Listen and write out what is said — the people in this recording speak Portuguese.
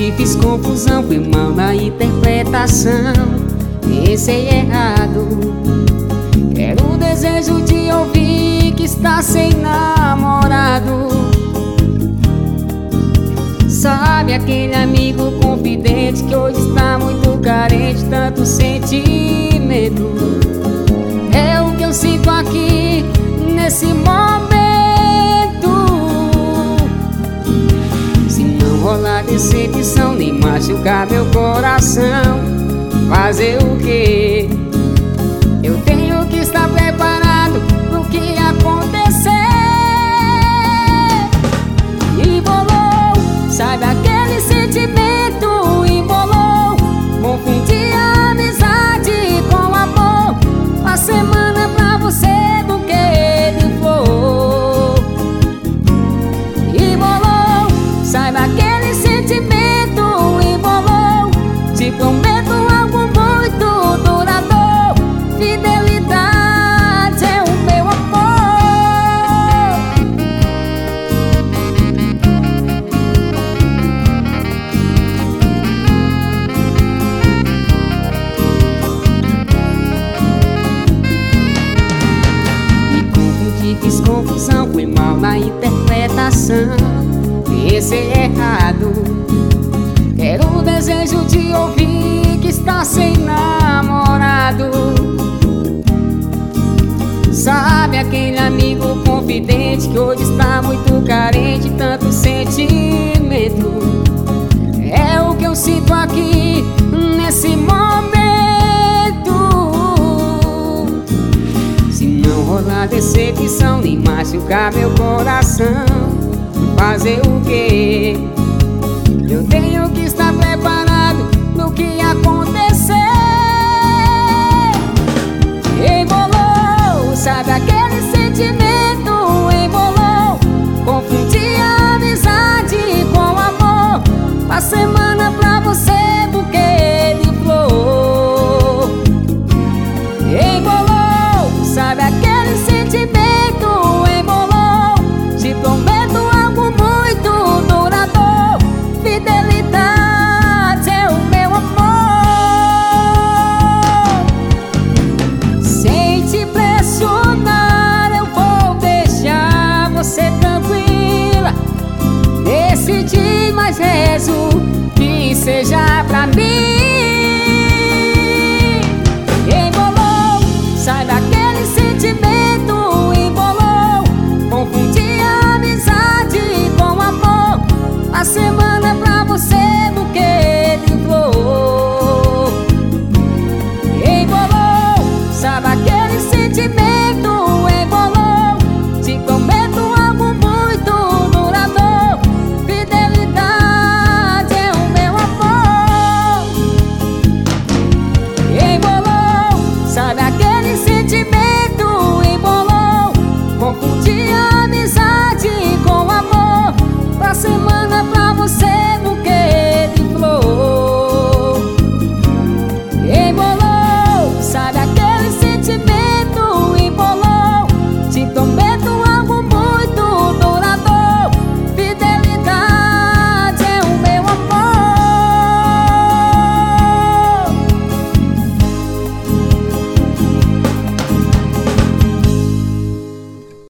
confundi, fiz confusão, fui mal na interpretação, pensei errado. Era o desejo de ouvir que está sem namorado. Sabe aquele amigo confidente que hoje está muito carente, tanto sentimento. É o que eu sinto aqui nesse momento. Se não rolar decepção, nem machucar meu coração, fazer o quê? Eu tenho que estar preparado pro que acontecer. Embolou, sabe aquele sentimento? Embolou, confundi a amizade com amor. A semana pra você buquê de flor. Embolou, sabe aquele sentimento? Embolou, te prometo algo muito duradouro. Fidelidade é o meu amor. Me confundi, fiz confusão, fui mal na interpretação, pensei errado. Era o desejo de ouvir que está sem namorado. Sabe aquele amigo confidente que hoje está muito carente, tanto sentimento. É o que eu sinto aqui nesse momento. Se não rolar decepção, nem machucar meu coração, fazer o quê? Eu tenho que estar preparado no que acontecer. Embolou, sabe aquele sentimento? Embolou, confundi a amizade com amor. A semana pra você buquê de flor. Embolou, sabe aquele sentimento? Embolou, te prometo algo muito duradouro. Fidelidade é o meu amor. Sem te pressionar, eu vou deixar você tranquila. Decidi, mas rezo que seja pra mim.